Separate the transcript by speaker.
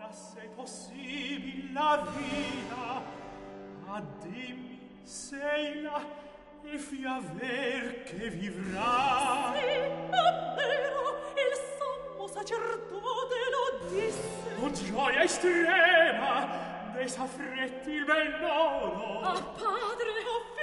Speaker 1: se è possibile la vita, ma dimmi sei là e fia ver che vivrà.
Speaker 2: Sì, è vero, il sommo sacerdote lo disse.
Speaker 1: Oh, gioia estrema, dei s'affretti il bel nodo.
Speaker 2: Ah, padre, oh